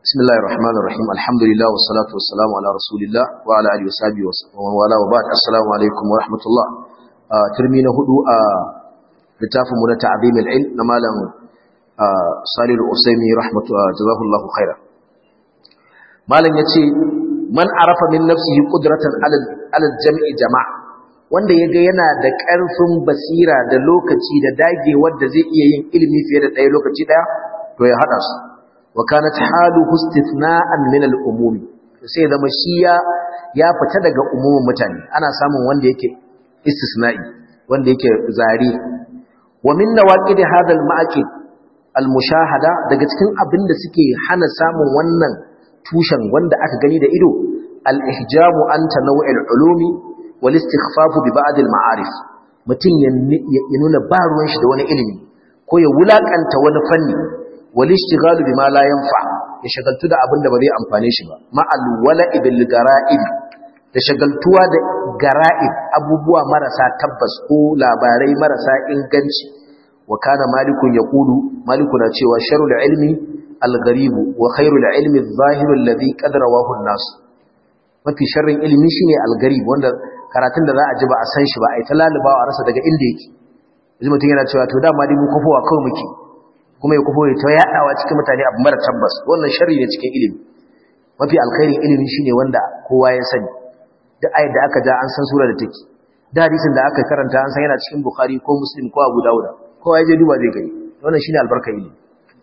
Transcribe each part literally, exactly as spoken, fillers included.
بسم الله الرحمن الرحيم الحمد لله والصلاة والسلام على رسول الله وعلى آله وصحبه ومن وبعد السلام عليكم ورحمة الله ترمينا هدوء لتافهم من تعظيم العلم نمالا صالح الأسيمي رحمة جزاه الله خيرا مالا يتي من عرف من نفسه قدرة على الجمع جماعة wanda yaga yana da ƙarfin basira da lokaci da dagewar da zai iya yin ilimi fiye da ɗaya lokaci ɗaya to ya hada su wa kanat haluhu istithna'an min al-umum sai zama shi ya ya fita daga umumin mutane ana samun wanda yake istisna'i wanda yake zari wa min nawaqid hadha al-ma'aqid al-mushahada daga cikin abinda suke hana samun wannan tushen wanda aka gani da ido al-ihjamu an tanawu'il ulumi wal istikhfafu bi ba'd al-ma'arif mutun ya nuna ba ruwan shi da wani ilimi ko ya wulakanta wani fanni wal ishtighalu bima la yanfa ya shagaltu da abin da ba zai amfane shi ba ma'al wala'i bil gara'ib da shagaltuwa da gara'ib abubuwa marasa tabbas ko labarai marasa inganci wa kana malikun yaqulu malikuna cewa sharul ilmi al-gharib wa khairul ilmi adh-dhahir alladhi qad rawahu an-nas mafi sharrin ilimi shine al-gharib wanda karatun da za a ji ba a san shi ba ai ta lalubawa a rasa daga inda yake yanzu mutum yana cewa to dama dai mu kofowa kawai muke kuma ya kufo ta yadawa cikin mutane abu mara tabbas wannan sharri ne cikin ilimi mafi alkhairin ilimi shine wanda kowa ya sani duk ayat da aka ja an san sura da take da hadisin da aka karanta an san yana cikin bukhari ko muslim ko abu dauda kowa ya je duba zai gani wannan shine albarkar ilimi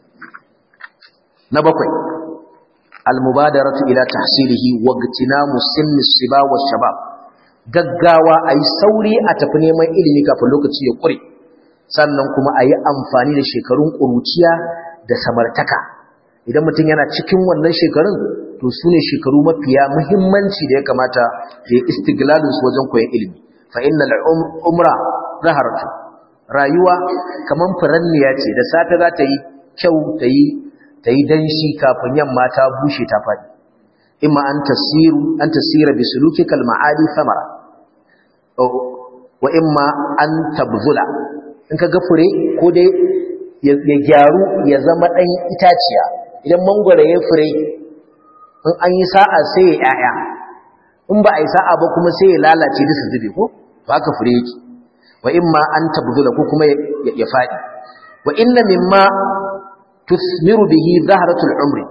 na bakwai almubadaratu ila tahsilihi wa igtinamu sinni siba wa shabab gaggawa ayi sauri a tafi neman ilimi kafin lokaci ya kure sannan kuma a yi amfani da shekarun ƙuruciya da samartaka idan mutum yana cikin wannan shekarun to su ne shekaru mafiya muhimmanci da ya kamata ya istiglalinsu wajen koyon ilimi fa inna al'umra zaharatu rayuwa kaman furanniya ce da safe za ta yi kyau ta yi ta yi danshi kafin yamma ta bushe ta faɗi imma an tasiru an tasira bi sulukikal ma'ali samara wa imma an tabzula in ka ga fure ko dai ya gyaru ya zama ɗan itaciya idan mangwara ya fure in an yi sa'a sai ya ƴaƴa in ba a yi sa'a ba kuma sai ya lalace da su zube ko ba ka fure yake wa imma an tabdula ko kuma ya faɗi wa inna mimma tusmiru bihi zahratul umri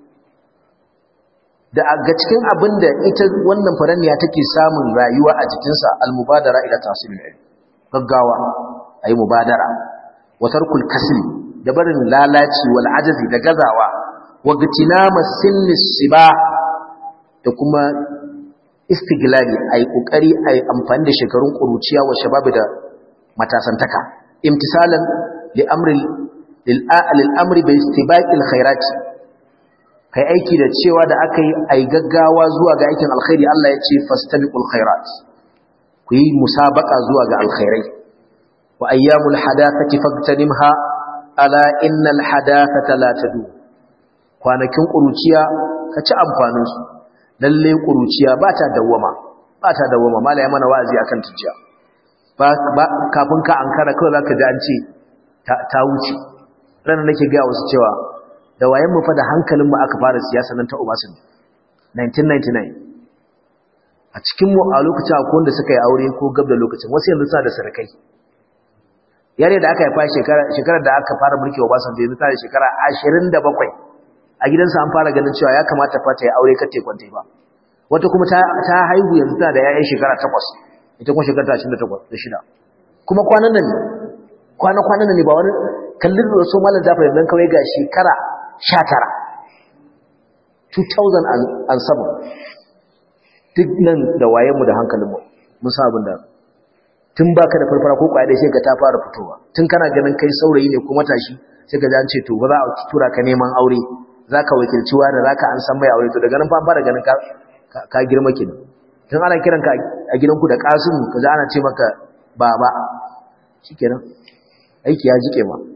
da ga cikin abinda ita wannan faranniya take samun rayuwa a cikinsa al-mubadara ila tahsilil ilm gaggawa ayi mubadara wa tarkul kasli da barin lalaci wal ajazi da gazawa wa gitinama sinnis siba da kuma istiglali ayi kokari ayi amfani da shekarun kuruciya wa shababi da matasantaka imtisalan li amri lil lil amri bi istibaqil khairati kai aiki da cewa da akai ayi gaggawa zuwa ga aikin alkhairi Allah ya ce fastabiqul khairat ku yi musabaqa zuwa ga alkhairai وأيام الحداثة فاغتنمها ألا إن الحداثة لا تدوم kwanakin ƙuruciya ka ci amfanin su lalle ƙuruciya ba ta dawwama ba ta dawwama malaya mana wa'azi akan tuciya ba kafin ka ankara kawai zaka ji an ce ta wuce ran nake ga wasu cewa da wayen mu fa da hankalin mu aka fara siyasa nan ta Obasanjo nineteen ninety-nine a cikin mu a lokacin akwai wanda suka yi aure ko gab da lokacin wasu yanzu suna da sarakai yare da aka haifa shekarar da aka fara mulki wa Obasanjo yanzu tana da shekara ashirin da bakwai a gidansa an fara ganin cewa ya kamata fa ta yi aure kace kwante ba wata kuma ta ta haihu yanzu tana da yayan shekara takwas ita kuma shekara ashirin da takwas da shida kuma kwanan nan kwana kwanan nan ne ba wani kallin da so mallan Jafar dan kawai ga shekara sha tara two thousand seven duk nan da wayenmu da hankalinmu mun sa abin da tun baka da farfara ko kwaya dai sai ka ta fara fitowa tun kana ganin kai saurayi ne ko matashi sai ka ji an ce to ba za a tura ka neman aure zaka wakilci wani zaka an san mai aure to daga nan fa fara ganin ka ka girma kenan tun ana kiran ka a gidanku da Kasimu kaza ana ce maka baba shikenan aiki ya jike ma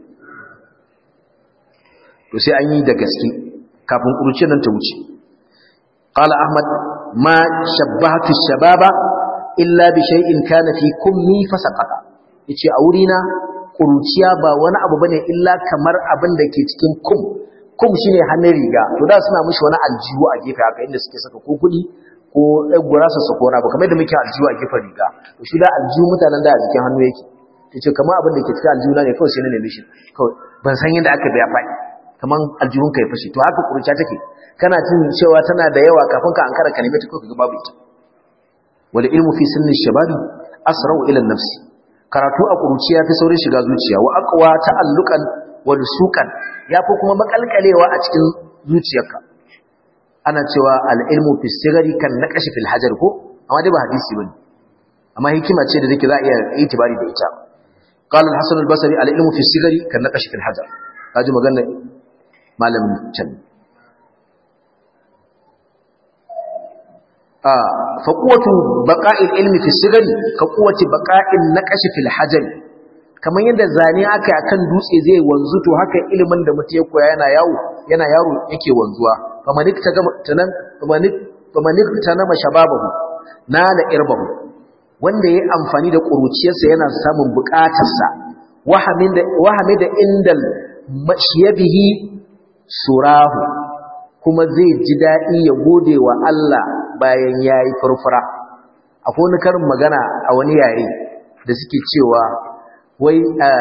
to sai an yi da gaske kafin kuruce nan ta wuce qala ahmad ma shabbahatu shababa illa bi shay'in kana fi kummi fasaqata yace a wurina kuruciya ba wani abu bane illa kamar abin da ke cikin kum kum shine hannun riga to da suna mishi wani aljihu a gefe haka inda suke saka ko kudi ko ɗan gurasa su kora ba kamar da muke aljihu a gefen riga to shi da aljihu mutanen da a jikin hannu yake tace kamar abin da ke cikin aljihu na ne kawai sai na neme shi kawai ban san yadda aka biya faɗi kamar aljihun kai fashi to haka kurciya take kana jin cewa tana da yawa kafin ka ankara ka neme ta kawai ga babu ita wal ilmu fi sinni shababi asra'u ila an-nafsi karatu a kuruciya fi saurin shiga zuciya wa aqwa ta'alluqan wa lusukan yafi kuma makalkalewa a cikin zuciyarka ana cewa al-ilmu fi sigari kan naqashi fil hajar ko amma dai ba hadisi bane amma hikima ce da take za a iya itibari da ita qala al-hasan al-basri al-ilmu fi sigari kan naqashi fil hajar kaji magana malamin can فقوة بقاء العلم في الصغر كقوة بقاء النقش في الحجر kamar yadda zane aka akan dutse zai wanzu to haka ilimin da mutum ya koya yana yawo yana yaro yake wanzuwa famanik tanan famanik famanik tanama shababahu nala irbahu wanda yayi amfani da kuruciyarsa yana samun bukatarsa wahamin da wahamida indal mashiyabihi surahu kuma zai ji dadi ya gode wa Allah bayan yayi furfura akwai wani karin magana a wani yare da suke cewa wai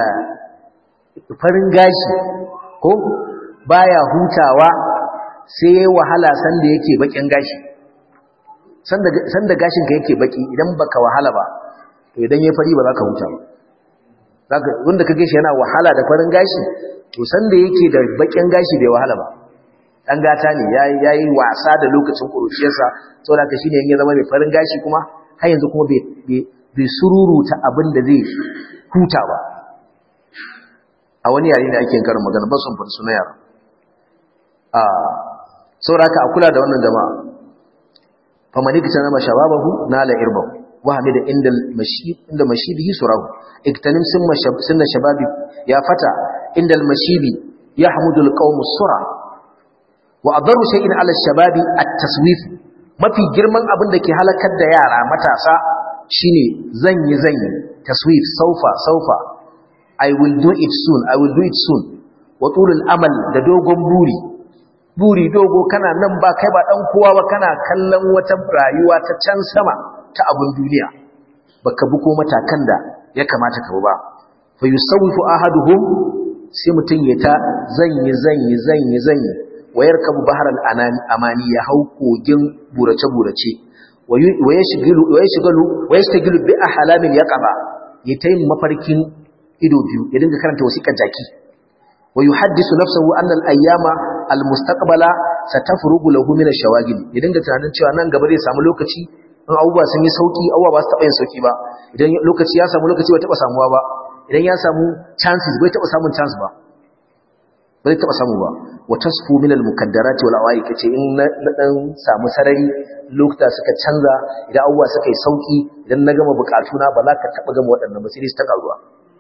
farin gashi ko baya hutawa sai wahala sanda yake bakin gashi sanda sanda gashin ka yake baki idan baka wahala ba to idan yayi fari ba za ka huta ba zaka wanda kage shi yana wahala da farin gashi to sanda yake da bakin gashi bai wahala ba dan gata ne yayi wasa da lokacin kuruciyarsa saboda ka shine ya zama mai farin gashi kuma har yanzu kuma bai bai sururuta abin da zai huta ba a wani yare da ake karin magana ba sun fara suna yara a saboda ka akula da wannan jama'a famaniki sana mashababahu nala irbahu wa hamida inda mashib inda mashibihi surahu iktanim sunna shababi ya fata inda al-mashibi yahmudu al-qawm as-sura wa adaru shay'in ala shababi at-taswif mafi girman abin da ke halakar da yara matasa shine zanyi zanyi taswif saufa saufa I will do it soon I will do it soon wa tulul amal da dogon buri buri dogo kana nan ba kai ba dan kowa ba kana kallon wata rayuwa ta can sama ta abun duniya baka bi ko matakan da ya kamata ka bi ba fa yusawifu ahaduhum sai mutun ya ta zanyi zanyi zanyi zanyi wayarkabu baharal amani ya hau kogin burace burace wayashgilu wayashgilu wayashgilu bi ahlamin yaqaba yatayin mafarkin ido biyu ya dinga karanta wasiƙar jaki wayuhaddisu nafsuhu anna al-ayyama al-mustaqbala satafrugu lahu min ash-shawagil ya dinga tunanin cewa nan gaba zai samu lokaci in abubuwa sun yi sauki abubuwa ba su taba yin sauki ba idan lokaci ya samu lokaci bai taba samuwa ba idan ya samu chances bai taba samun chance ba bai taba samu ba wa tasfu min al-mukaddarati wal awaiq kace in na dan samu sarari lokuta suka canza idan abubuwa suka yi sauki idan na gama bukatuna ba za ka taba gama waɗannan ba sai su ta karuwa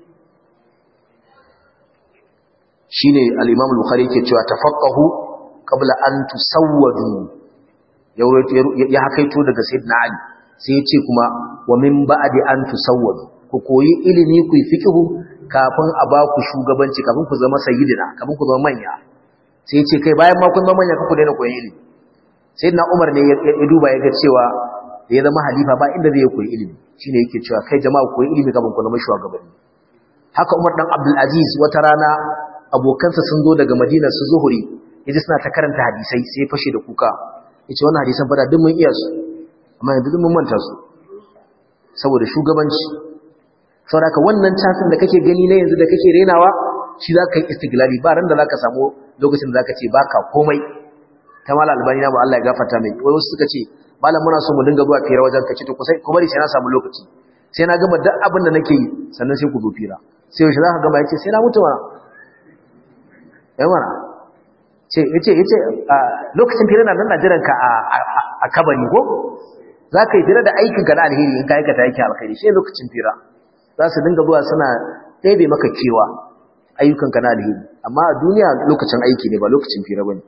shine al-Imam al-Bukhari yake cewa tafaqahu qabla an tusawwadu ya hakaito daga Sayyidina Ali sai ya ce kuma wa min ba'di an tusawwadu ku koyi ilimi ku fiqhu kafin a ba ku shugabanci kafin ku zama sayyidina kafin ku zama manya sai ya ce kai bayan ma kun zama manya ku daina koyi ilimi Sayyidina Umar ne ya duba ya ga cewa da ya zama halifa ba inda zai koyi ilimi shine yake cewa kai jama'a koyi ilimi kafin ku zama shugabanni haka Umar dan Abdul Aziz wata rana abokansa sun zo daga Madina su Zuhuri yaji suna ta karanta hadisai sai fashe da kuka yace wannan hadisan fada duk mun iya su amma yanzu duk mun manta su saboda shugabanci saboda ka wannan chansin da kake gani na yanzu da kake renawa shi zaka yi istiglali ba ran da zaka samu lokacin da zaka ce baka komai ta mala albani na ba Allah ya gafarta mai wai wasu suka ce malam muna so mu dinga zuwa fira wajen kace to kusai kuma sai na samu lokaci sai na gama duk abin da nake yi sannan sai ku zo fira sai yaushe zaka gama yace sai na mutu ma yawana ce yace yace lokacin fira nan na jiran ka a kabari ko zaka yi fira da aikin ka na alheri in ka aikata yake alheri shi lokacin fira za su dinga zuwa suna ɗebe maka kewa ayyukan ka na alheri amma a duniya lokacin aiki ne ba lokacin fira bane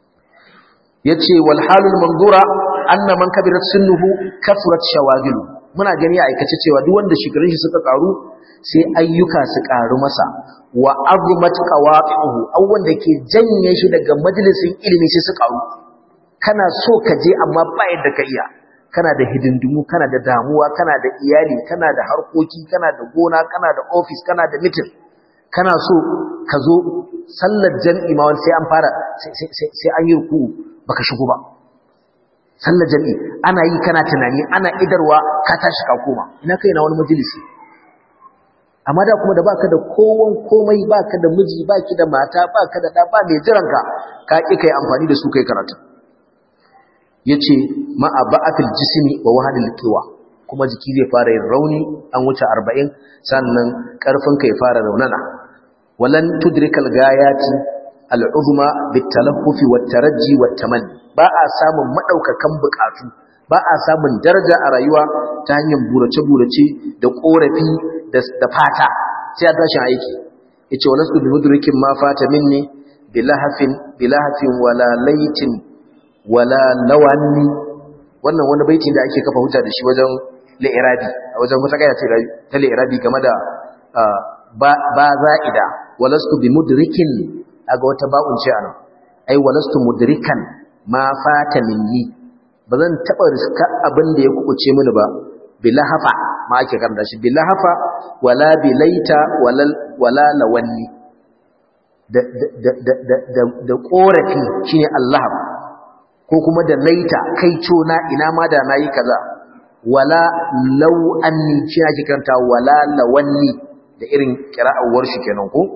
yace wal halul manzura anna man kabirat sunnuhu kasurat shawagilu muna gani a aikace cewa duk wanda shekarun shi suka karu sai ayyuka su karu masa wa azmat qawaqihu aw wanda ke janye shi daga majalisin ilimi sai su karu kana so ka je amma ba yadda ka iya kana da hidindimu kana da damuwa kana da iyali kana da harkoki kana da gona kana da office kana da meeting kana so ka zo sallar jami'i ma wani sai an fara sai an yi ruku baka shigo ba sallar jami'i ana yi kana tunani ana idarwa ka tashi ka koma ina kai na wani majalisi amma da kuma da baka da kowan komai baka da miji baki da mata baka da da ba mai jiranka ka ki kai amfani da su kai karatu yace ma'a ba'atil jismi wa wahadil qiwa kuma jiki zai fara yin rauni an wuce arba'in sannan karfin kai fara raunana walan tudrikal gayati al'uzma bitalaffufi wattaraji wattamanni ba a samun madaukakan bukatu ba a samun daraja a rayuwa ta hanyar burace burace da korafi da fata sai a tashi aiki yace walastu bi mudrikin ma fata minni bilahafin bilahafin wala laitin wala lawanni wannan wani baiti da ake kafa hujja da shi wajen li'irabi a wajen mutakaya ce ta li'irabi game da ba za'ida walastu bi mudrikin aga wata ba'un ce anan ai walastu mudrikan ma fata minni bazan taba riska abin da ya kubuce mini ba bilahafa ma ake karanta shi bilahafa wala bilaita wala wala lawanni da da da da da korafi shine Allah ko kuma da laita kai cona ina ma da nayi kaza wala law anni shi ake karanta wala lawanni da irin qira'ar warshi kenan ko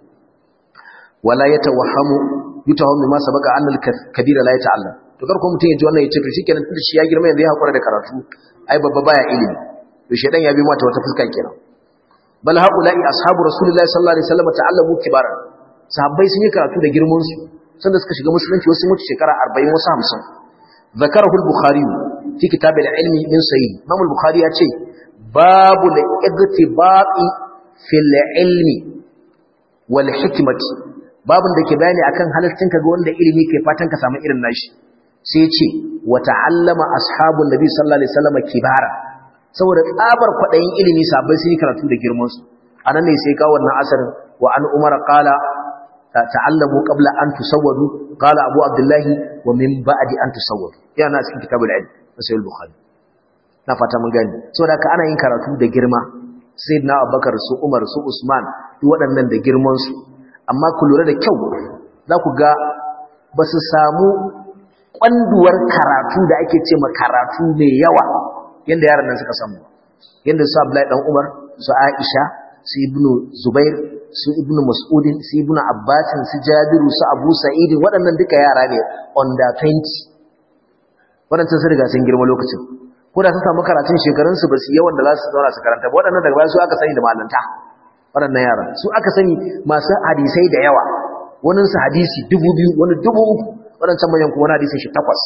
wala yatawahhamu yutawahhamu ma sabaka anna al-kabira la yata'allam to kar ko mutun ya ji wannan ya ce to shikenan tunda shi ya girma yanzu ya hakura da karatu ai babba baya ilimi to shedan ya bi mata wata fuska kenan bal haula'i ashabu rasulullahi sallallahu alaihi wasallam ta'allamu kibaran sahabbai sun yi karatu da girman su sanda suka shiga musulunci wasu mutu shekara arba'in wasu hamsin zakarahu al-bukhari fi kitab al-ilmi min sahih imam al-bukhari ya ce babu al-igtibaqi fil ilmi wal hikmati babun da ke bayani akan halaccin ka ga wanda ilimi ke fatan ka samu irin nashi sai ya ce wa ta'allama ashabun nabi sallallahu alaihi wasallam kibara saboda tsabar kwadayin ilimi sabai sun yi karatu da girman su anan ne sai kawo wannan asarin wa an umar qala ta'allamu qabla an tusawwadu qala abu abdullahi wa min ba'di an tusawwadu yana cikin kitabul ilm sahih al-bukhari na fata mun gani saboda ka ana yin karatu da girma sayyidina abubakar su umar su usman duk waɗannan da girman su amma ku lura da kyau za ku ga ba su samu kwanduwar karatu da ake ce ma karatu mai yawa yanda yaran nan suka samu yanda su Abdullahi dan Umar su Aisha su Ibnu Zubair su Ibnu Mas'udin su Ibnu Abbas su Jabiru su Abu Sa'id waɗannan duka yara ne under twenty waɗannan sun riga sun girma lokacin ko da sun samu karatun shekarun su ba su yawan da za su zauna su karanta ba waɗannan daga baya su aka sani da malanta waɗannan yara su aka sani masu hadisai da yawa wani su hadisi dubu biyu wani dubu uku waɗancan manyan kuma wani hadisin shi takwas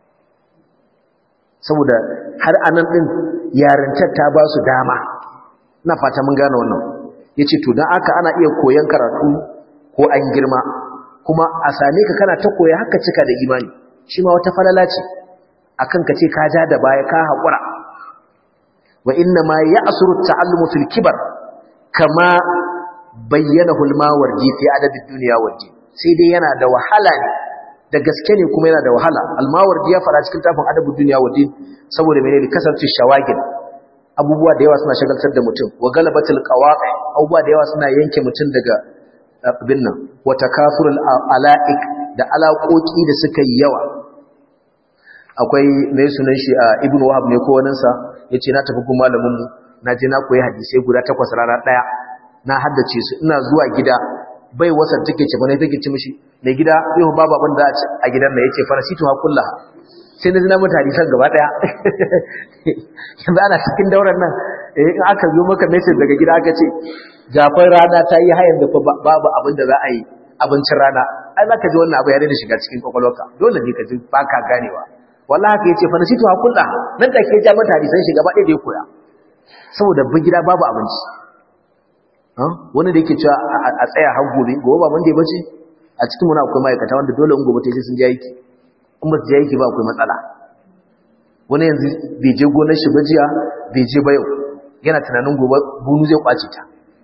saboda har anan ɗin yarintar ta ba su dama na fata mun gane wannan ya ce to don aka ana iya koyon karatu ko an girma kuma a same ka kana ta koya haka cika da imani shi ma wata falala ce akan ka ce ka ja da baya ka haƙura wa inna ma ya asuru ta'allumu fil kibar kama bayyana hulmawardi fi adadin duniya wardi sai dai yana da wahala ne da gaske ne kuma yana da wahala almawardi ya fara cikin tafin adabin duniya wardi saboda menene kasance shawagin abubuwa da yawa suna shagaltar da mutum wa galabatul qawaqi abubuwa da yawa suna yanke mutum daga abin nan wa takasurul alaik da alaƙoƙi da suka yi yawa akwai mai sunan shi a ibnu wahab ne ko wannan sa yace na tafi gun malamin mu na je na koyi hadisi guda takwas rana daya na haddace su ina zuwa gida bai wasa take ce bane take ce mishi mai gida yau babu abin da a gidan nan yace farasitu ha kullaha sai na ji na mata hadisan gaba daya yanzu ana cikin dauran nan in aka zo maka message daga gida aka ce jafar rana ta yi hayan da babu abin da za a yi abincin rana ai zaka ji wannan abu ya daina shiga cikin kwakwalwarka dole ne ka ji baka ganewa wallahi haka yace farasitu ha kullaha nan da ke ja mata hadisan shi gaba daya da ya koya saboda bin gida babu abinci wani da yake cewa a tsaya har gobe gobe ba mun da bace a cikin muna akwai ma'aikata wanda dole in gobe ta sai sun je aiki in ba su je aiki ba akwai matsala wani yanzu bai je gonar shi ba jiya bai je ba yau yana tunanin gobe bunu zai kwace ta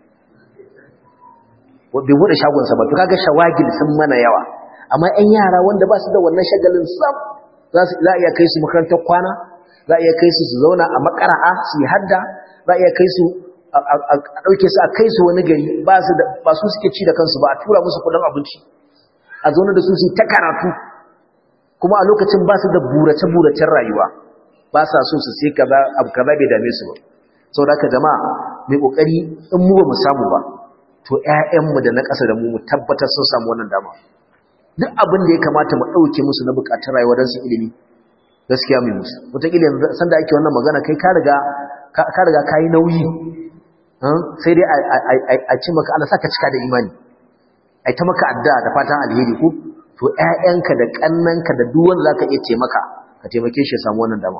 bai bude shagonsa ba to kaga shawagil sun mana yawa amma ƴan yara wanda ba su da wannan shagalin sam za su za iya kai su makarantar kwana za iya kai su su zauna a makara'a su yi hadda za iya kai su a dauke su a kai su wani gari ba su da ba su suke ci da kansu ba a tura musu kudin abinci a zauna da su su ta karatu kuma a lokacin ba su da burace buracen rayuwa ba sa so su sai kaza abu kaza bai dame su ba saboda haka jama'a mai kokari in mu ba mu samu ba to ƴaƴanmu da na ƙasa da mu mu tabbatar sun samu wannan dama duk abin da ya kamata mu ɗauke musu na buƙatar rayuwa don su ilimi gaskiya mai musu wataƙila yanzu san da ake wannan magana kai ka riga ka riga ka yi nauyi sai dai a ci maka Allah saka cika da imani ai ta maka addu'a da fatan alheri ko to ƴaƴanka da ƙannanka da duk wanda zaka iya taimaka ka taimake shi ya samu wannan dama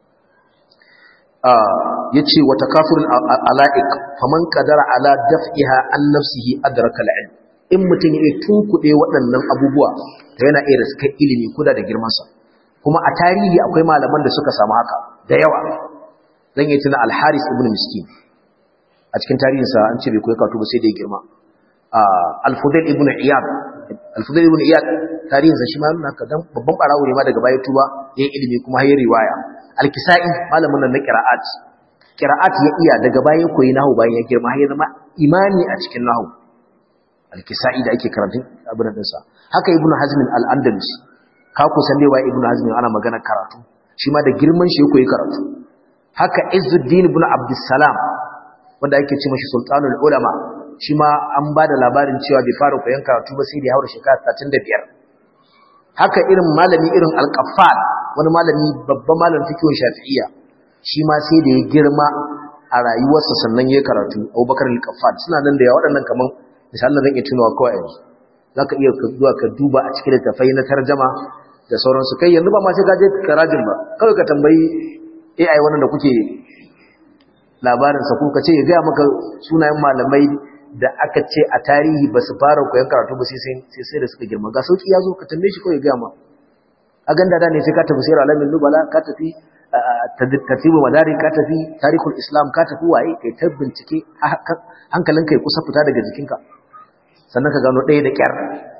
yace wa takafurul ala'iq faman qadara ala daf'iha an nafsihi adraka al-ilm in mutun ya tunkude waɗannan abubuwa to yana iya riskar ilimi kuda da girman sa kuma a tarihi akwai malaman da suka samu haka da yawa zan yi tuna al-Haris ibn Miskin a cikin tarihin sa an ce bai koyi karatu ba sai da ya girma al-Fudail ibn Iyad al-Fudail ibn Iyad tarihin sa shi ma nuna ka dan babban barawo ne ma daga baya tuba yayin ilimi kuma yayin riwaya al-Kisa'i malamin nan na qira'at qira'at ya iya daga baya koyi nahwu bayan ya girma har ya zama imani a cikin nahwu al-Kisa'i da ake karanta abin din sa haka Ibn Hazm al-Andalus ka ku san dai wa Ibn Hazm ana magana karatu shi ma da girman shi ya koyi karatu haka Izzuddin ibn Abdussalam wanda ake ce mashi sultanul ulama shi ma an bada labarin cewa bai fara koyon karatu ba sai da ya haura shekara talatin da biyar haka irin malami irin al-Qaffal wani malami babban malamin fiqh Shafi'iyya shi ma sai da ya girma a rayuwarsa sannan ya karatu Abubakar al-Qaffal suna nan da ya waɗannan kaman misalan zan iya tunawa kawai yanzu zaka iya zuwa ka duba a cikin littafai na tarjuma da sauransu kai yanzu ba ma sai ka je karajin ba kawai ka tambayi A I wannan da kuke labarin sa ko ka ce ya ga maka sunayen malamai da aka ce a tarihi ba su fara koyon karatu ba sai sai sai da suka girma ga sauki yazo ka tambaye shi kawai ya ga ma a ganda da ne sai ka tafi sayar alamin nubala ka tafi tartibu madari ka tafi tarihul islam ka tafi waye kai ta bincike hankalinka ya kusa fita daga jikinka sannan ka gano ɗaya da kyar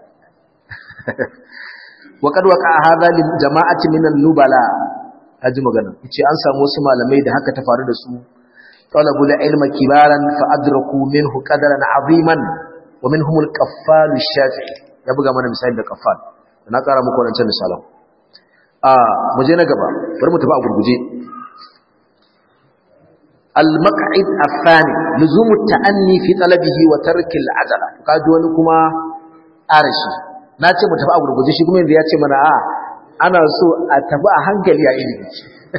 wa qad waqa hadha lil jama'ati minan nubala haji magana yace an samu wasu malamai da haka ta faru da su talabul ilma kibaran fa adraku minhu qadaran aziman wa minhum al-qaffal ash-shafi'i ya buga mana misali da qaffal na kara muku wannan misalan a muje na gaba bari mu tafi a gurguje al-maq'id ath-thani luzum at-ta'anni fi talabihi wa tark al-ajala kaji wani kuma arashi nace mu tafi a gurguje shi kuma yanzu ya ce mana a ana so a tafi a hankali a ilimi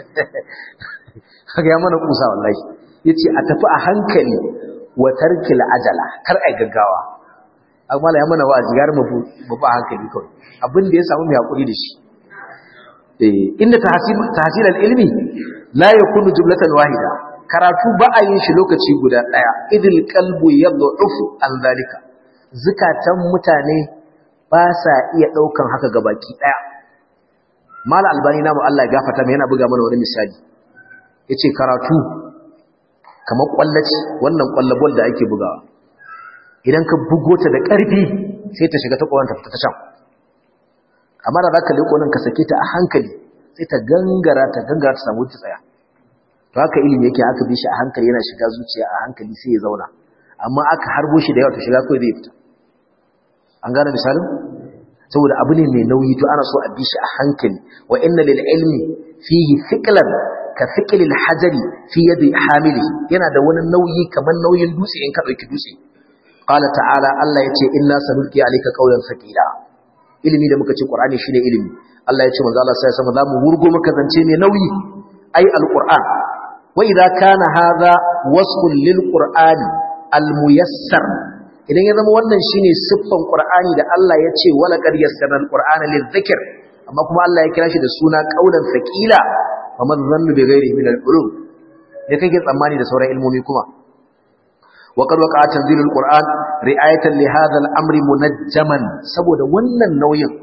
kaga ya mana kusa wallahi yace a tafi a hankali wa tark al-ajala kar ai gaggawa amma la ya mana wa'azi gar mu mu ba hankali kawai abin da ya samu mai hakuri da shi inda tahsil al-ilmi la yakunu jumlatan wahida karatu ba a yin shi lokaci guda daya idil qalbu yad'ufu an zalika zakatan mutane ba sa iya daukan haka gabaki daya mala albani namu Allah ya gafarta mai yana buga mana wani misali yace karatu kamar kwallaci wannan kwallabol da ake bugawa idan ka bugo ta da karfi sai ta shiga ta kwanta ta tashan amma da zaka leko nan ka sake ta a hankali sai ta gangara ta gangara ta samu ta tsaya to haka ilimi yake aka bi shi a hankali yana shiga zuciya a hankali sai ya zauna amma aka harbo shi da yawa ta shiga kai zai fita an gane misalin saboda abu ne mai nauyi to ana so a bi shi a hankali wa inna lil ilmi fihi thiqlan ka thiqli al hajari fi yadi hamili yana da wani nauyi kamar nauyin dutse in ka dauki dutse qala ta'ala Allah yace inna sanulqi alayka qawlan thaqila ilimi da muka ce Qur'ani shine ilimi Allah ya ce manzo Allah sai sama zamu wurgo maka zance mai nauyi ai alquran wa idza kana hadha wasfun lilqur'ani almuyassar idan ya zama wannan shine siffan Qur'ani da Allah ya ce wala qad yassarna alqur'ana lidhikr amma kuma Allah ya kira shi da suna qaulan thaqila wa man dhanna bi ghairi min alulum da kake tsammani da sauran ilmomi kuma wa qad waqa'a tanzilul qur'an ri'ayatan li hadha al-amri munajjaman saboda wannan nauyin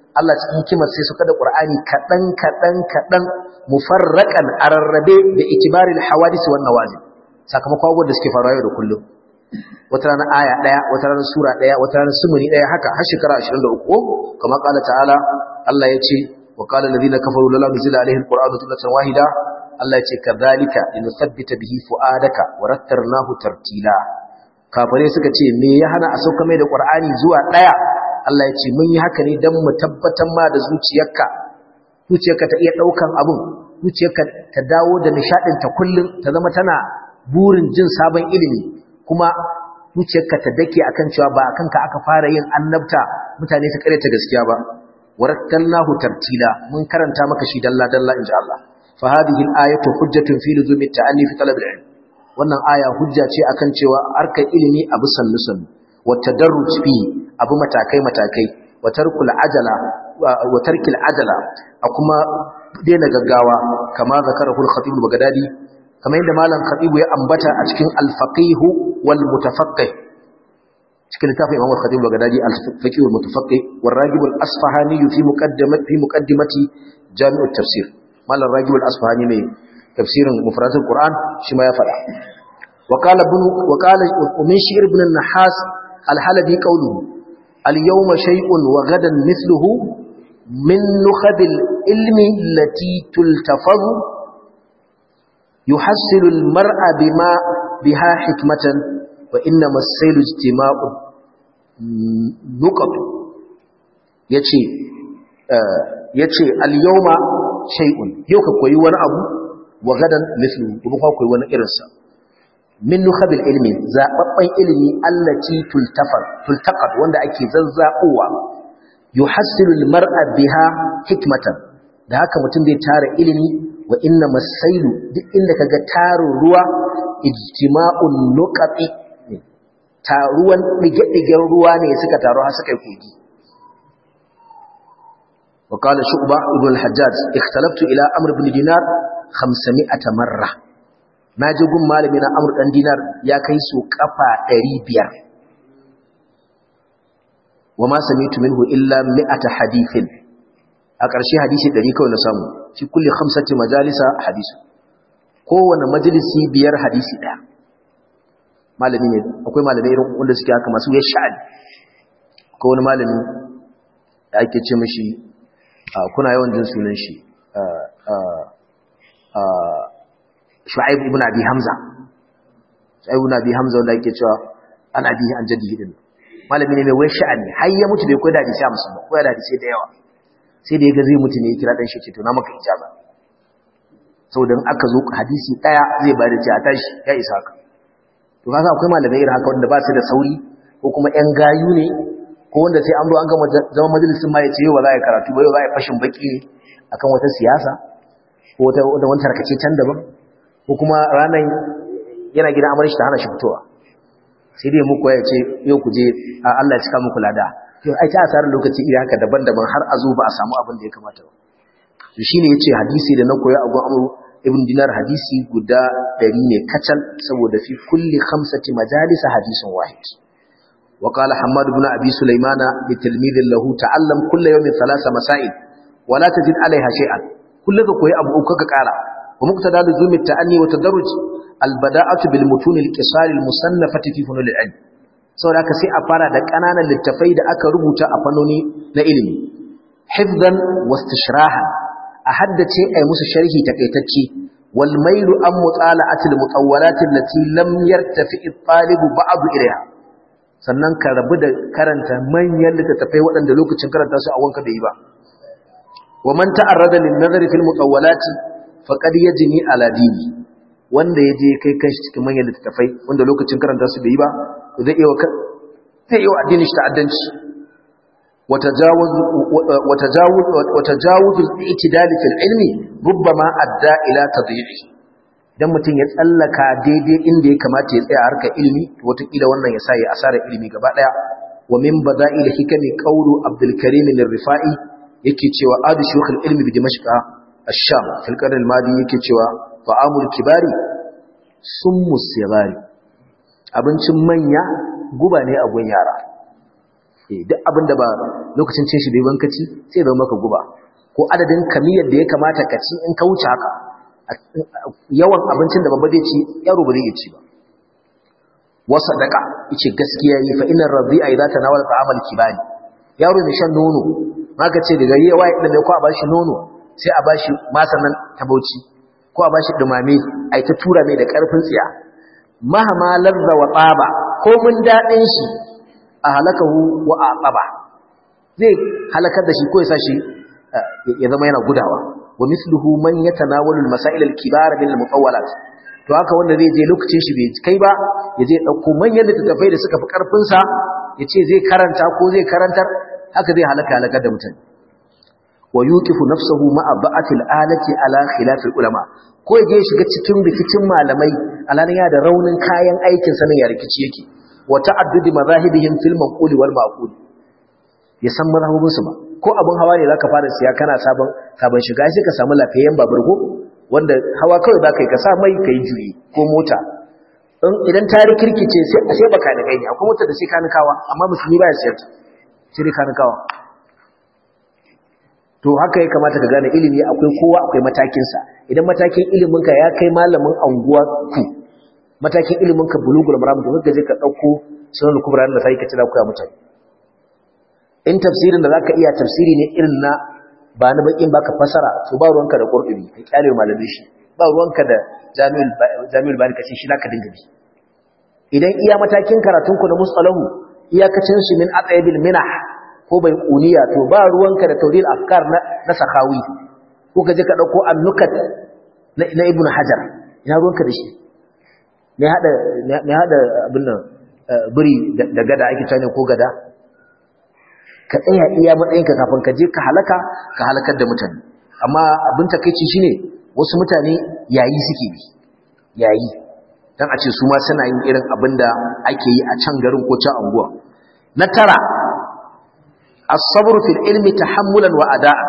Allah cikin hikimar sai suka da Qur'ani kadan kadan kadan mufarraqan ararrabe da itibaril hawadith wan nawazil sakamakon abubuwan da suke faruwa yau da kullum wata rana aya daya wata rana sura daya wata rana sumuni daya haka har shekara ashirin da uku kuma qala ta'ala Allah yace wa qala alladhina kafaru la nuzila alayhi alqur'anu jumlatan wahida Allah yace kadhalika linuthabbita bihi fuadaka wa rattarnahu tartila kafare suka ce me ya hana a sauka mai da Qur'ani zuwa daya Allah yace mun yi haka ne dan mu tabbatar ma da zuciyarka zuciyarka ta iya daukan abun zuciyarka ta dawo da nishadin ta kullun ta zama tana burin jin sabon ilimi kuma zuciyarka ta dake akan cewa ba akan ka aka fara yin annabta mutane su kare ta gaskiya ba warattalnahu tartila mun karanta maka shi dalla dalla inja Allah fa hadhihi al-ayatu hujjatun fi luzumi at-ta'anni fi talab al-ilm wannan aya hujja ce akan cewa harkar ilimi abu sallusun wa tadarruj fi abu matakai matakai wa tarkul ajala wa tarkil ajala kuma daina gaggawa kama zakarahu al-khatib al-baghdadi kamar yadda malam khatibu ya ambata a cikin al-faqih wal mutafaqqih cikin littafin imam al-khatib al-baghdadi al-faqih wal mutafaqqih wal ragib al-asfahani fi muqaddimati fi muqaddimati jami' at-tafsir malam ragib al-asfahani ne tafsirin mufrad al-quran shi ma ya fada wa qala ibn wa qala min shi'r ibn an-nahas al-halabi qawluhu al-yawma shay'un wa gadan mithluhu min nukhab al-ilmi allati tultafazu يحصل المرء بما بها حكمة وإنما السيل اجتماع نقط يتي يتي اليوم شيء يوك كوي وانا أبو وغدا مثله وبقى كوي وانا إرسا من نخب العلم زابطين علمي التي تلتفر تلتقط وانا أكي زلزاقوا يحصل المرء بها حكمة da haka mutum zai tara ilimi wa inna masailu duk inda kaga tarin ruwa ijtima'un nuqati taruwan dige-digen ruwa ne suka taru har suka yi kogi wa qala shu'ba ibn al-hajjaj ikhtalaftu ila amr ibn dinar khamsami'ata marra naji gun malami na amr dan dinar ya kai su kafa ɗari biyar wa ma sami'tu minhu illa mi'ata hadithin a ƙarshe hadisi ɗari kawai na samu fi kulli khamsati majalisa hadisi kowane majalisi biyar hadisi ɗaya malami ne akwai malamai irin wanda suke haka masu ya sha'ani akwai wani malami da ake ce mishi kuna yawan jin sunan shi Shu'aib ibn Abi Hamza Shu'aib ibn Abi Hamza wanda ake cewa an abi an jaddi din malami ne mai wai sha'ani har ya mutu bai koyi da hadisi hamsin ba koyi da hadisi da yawa sai da ya ga zai mutu ne ya kira dan shi ce to na maka ijaza saboda in aka zo hadisi daya zai bayar da ce a tashi ya isa haka to kaga akwai malamai irin haka wanda ba su da sauri ko kuma yan gayu ne ko wanda sai an zo an gama zama majalisin ma ya ce yau ba za a yi karatu ba yau za a yi fashin baki ne akan wata siyasa ko wata wani tarkace can daban ko kuma ranar yana gidan amarshi ta hana shi fitowa sai dai muku ya ce yau ku je Allah ya cika muku lada to ai ta asarar lokaci iri haka daban-daban har a zo ba a samu abin da ya kamata ba to shine yace hadisi da na koya a gun Amr ibn Dinar hadisi guda ɗari ne kacal saboda fi kulli khamsati majalis hadisun wahid wa qala Hammad ibn Abi Sulaymana bi tilmidin lahu ta'allam kullu yawmin thalatha masail wa la tajid alaiha shay'an kullu ka koyi abu uku ka kara wa muqtada luzum at-ta'anni wa tadarruj al-bada'atu bil mutun al-qisar al-musannafati fi funul al-ilm saboda ka sai a fara da kananan littafai da aka rubuta a fannoni na ilimi hifdhan wastishrahan a haddace ai musu sharhi takaitacce wal mailu an mutala'ati al-mutawwalat allati lam yartafi at-talib ba'd ilayha sannan ka rabu da karanta manyan littafai waɗanda lokacin karanta su a wanka da yi ba wa man ta'arrada lin-nazari fil mutawwalat faqad yajni ala dini wanda yaje kai kanshi cikin manyan littafai wanda lokacin karanta su da yi ba zai iya zai iya addinin shi ta'addanci wa tajawuz wa tajawuz wa tajawuz al-i'tidal fil ilmi rubbama adda ila tadyi'i dan mutun ya tsallaka daidai inda ya kamata ya tsaya harkar ilimi wata kila wannan ya sa ya asara ilimi gaba daya wa min bada'il hikami qawlu Abdul Karim ar-Rifa'i yake cewa adu shuyukh al-ilmi bi Dimashq ash-Sham fil qarn al-madi yake cewa fa'amul kibari summus sigari abincin manya guba ne a gun yara eh duk abin da ba lokacin cin shi bai banka ci sai zama maka guba ko adadin kamiyar da ya kamata ka ci in ka wuce haka yawan abincin da babba zai ci yaro ba zai ci ba wa sadaqa yace gaskiya yi fa innar radhi'a idza tanawala ta'amal kibari yaro mai shan nono maka ce daga yawa idan ko a bashi nono sai a bashi masanan tabauci ko a bashi dumame ai ta tura mai da karfin tsiya mahama ladza wa taba ko mun dadin shi a halakahu wa aqaba zai halakar da shi ko ya sashi ya zama yana gudawa wa misluhu man yatanawalu al-masail al-kibara min al-mutawwalat to haka wanda zai je lokacin shi bai kai ba ya je dauko manyan littattafai da suka fi karfin sa ya ce zai karanta ko zai karantar haka zai halaka halakar da mutane wa yuqifu nafsuhu ma'a ba'atil alati ala khilaf al-ulama ko ya je shiga cikin rikicin malamai alanin ya da raunin kayan aikin sanin ya rikici yake wa ta'addudi mazahibihim fil manquli wal ma'qul ya san mazhabin su ba ko abun hawa ne zaka fara siya kana sabon sabon shiga sai ka samu lafiyayyen babur ko wanda hawa kawai zaka yi ka sa mai kai juyi ko mota in idan ta rikirkice sai sai baka da kai ne akwai mota da sai kanikawa amma musulmi baya siyar ta sai dai kanikawa to haka ya kamata ka gane ilimi akwai kowa akwai matakin sa idan matakin ilimin ka ya kai malamin anguwa ku matakin ilimin ka bulugul maram to kaga je ka dauko sunan kubra da sai ka ci da koya mutane in tafsirin da zaka iya tafsiri ne irin na ba na bakin baka fasara to ba ruwanka da qur'ani kai kyale malamin shi ba ruwanka da jami'ul jami'ul bari kace shi zaka dinga bi idan iya matakin karatun ku na mustalahu iyakacin shi min aqabil minah ko bai kuniya to ba ruwanka da tawdil afkar na na sakhawi ko kaje ka dauko annukat na, na ibn hajar ina ruwanka da shi me hada me hada abin nan buri da gada ake tane ko gada ka tsaya iya matsayinka kafin ka je ka halaka ka halakar da mutane amma abin takeici shine wasu mutane yayi suke bi yayi dan a ce su ma suna yin irin abin da ake yi a can garin ko can anguwa na tara as-sabr fil ilmi tahammulan wa ada'a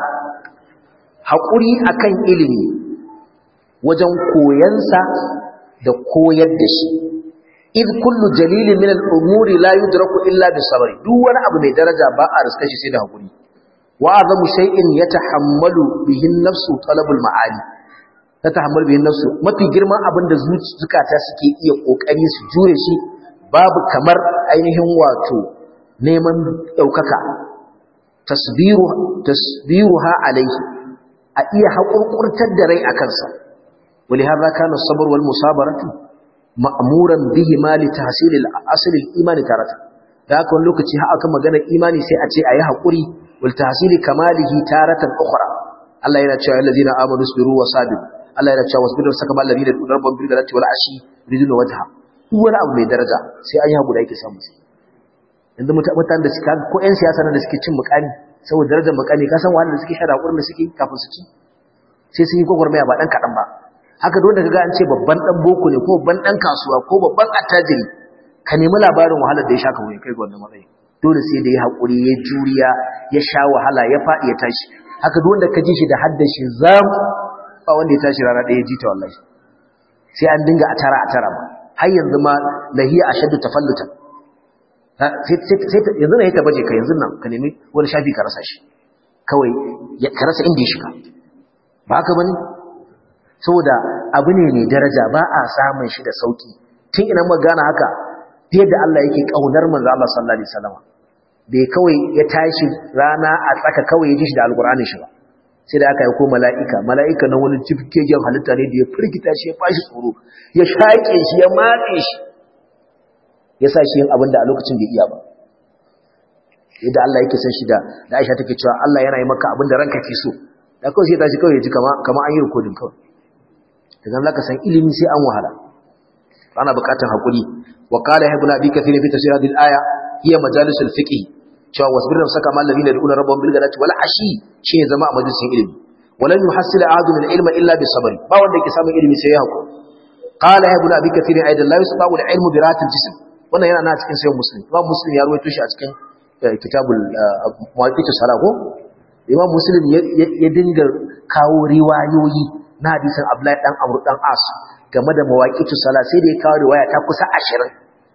hakuri akan ilimi wajen koyansa da koyar da shi id kullu jalilin min al-umuri la yudraku illa bis-sabr duk wani abu mai daraja ba a riska shi sai da hakuri wa azamu shay'in yatahammalu bihi an-nafsu talabul ma'ali yatahammalu bihi an-nafsu mafi girman abin da zukata suke iya kokari su jure shi babu kamar ainihin wato neman daukaka tasbiru tasbiruha alayhi a iya hakurkurtar da rai akan sa ولهذا كان الصبر والمصابرة ma'amuran bihi ma li tahsil al-asl al-iman tarata da haka wani lokaci har aka magana imani sai a ce ayi hakuri wal tahsil kamalihi taratan ukhra Allah yana cewa allazina amanu sabiru wa sabiru Allah yana cewa wasbiru saka mal ladina rabbul bil ghadati wal ashi yuriduna wajha duk wani abu mai daraja sai an yi hakuri yake samu sai yanzu mutanen da suka ko ƴan siyasa nan da suke cin mukami saboda darajar mukami ka san wanda suke shada hakurin da suke kafin su ci sai sun yi gwagwarmaya ba dan kadan ba haka don da kaga an ce babban dan boko ne ko babban dan kasuwa ko babban attajiri ka nemi labarin wahalar da ya shaka wuya kai ga wannan matsayi dole sai da ya hakuri ya juriya ya sha wahala ya fadi ya tashi haka don da ka ji shi da haddashi zam ba wanda ya tashi rana ɗaya ji ta wallahi sai an dinga a tara a tara ba har yanzu ma lahiya ashaddu tafallutan sai sai yanzu ne ta baje ka yanzu nan ka nemi wani shafi ka rasa shi kawai ka rasa inda ya shiga ba haka bane saboda abu ne mai daraja ba a samun shi da sauki tun ina muka gane haka fiye da Allah yake kaunar manzo Allah sallallahu alaihi wasallam bai kawai ya tashi rana a tsaka kawai ya ji shi da alqur'ani shi ba sai da aka yi ko mala'ika mala'ika na wani cifkegen halitta ne da ya firgita shi ya fashi tsoro ya shaƙe shi ya matse shi ya sa shi yin abin da a lokacin bai iya ba yadda Allah yake san shi da da Aisha take cewa Allah yana yi maka abin da ranka ke so da kawai sai tashi kawai ya ji kama kama an yi rikodin kawai daga nan zaka san ilimi sai an wahala ana buƙatar hakuri wa qala ibn abi kathir fi tafsir hadhihi al-aya hiya majalisul fiqh cewa wasbir nafsaka ma alladhina yad'una rabbahum bil ghadati wal ashi shine zama a majalisin ilimi walan yuhassil a'adu min al-ilmi illa bis sabr ba wanda yake samun ilimi sai ya hakuri qala ibn abi kathir aidan la yusba'u al-ilmu bi ra'atil jism wannan yana na cikin sahih muslim imam muslim ya rawaito shi a cikin kitabul muwaqqit salah ko imam muslim ya dinga kawo riwayoyi na hadisin abdullahi dan amr dan as game da mawaqitu salah sai da ya kawo riwaya ta kusa ashirin